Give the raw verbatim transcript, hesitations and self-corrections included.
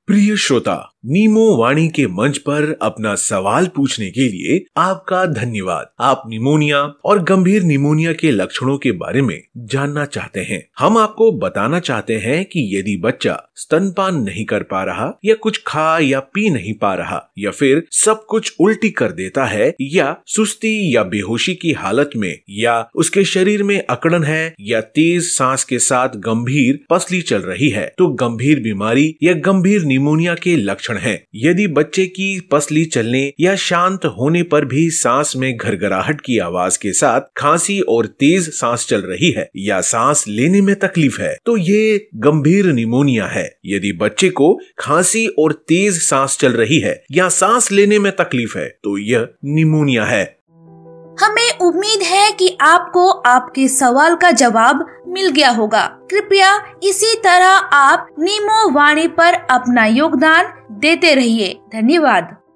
प्रिय श्रोता, नीमो वाणी के मंच पर अपना सवाल पूछने के लिए आपका धन्यवाद। आप निमोनिया और गंभीर निमोनिया के लक्षणों के बारे में जानना चाहते हैं। हम आपको बताना चाहते हैं कि यदि बच्चा स्तनपान नहीं कर पा रहा या कुछ खा या पी नहीं पा रहा या फिर सब कुछ उल्टी कर देता है या सुस्ती या बेहोशी की हालत में या उसके शरीर में अकड़न है या तेज सांस के साथ गंभीर पसली चल रही है, तो गंभीर बीमारी या गंभीर निमोनिया के लक्षण हैं। यदि बच्चे की पसली चलने या शांत होने पर भी सांस में घरघराहट की आवाज के साथ खांसी और तेज सांस चल रही है या सांस लेने में तकलीफ है, तो ये गंभीर निमोनिया है। यदि बच्चे को खांसी और तेज सांस चल रही है या सांस लेने में तकलीफ है, तो यह निमोनिया है। हमें उम्मीद है कि आपको आपके सवाल का जवाब मिल गया होगा। कृपया इसी तरह आप नीमो वाणी पर अपना योगदान देते रहिए। धन्यवाद।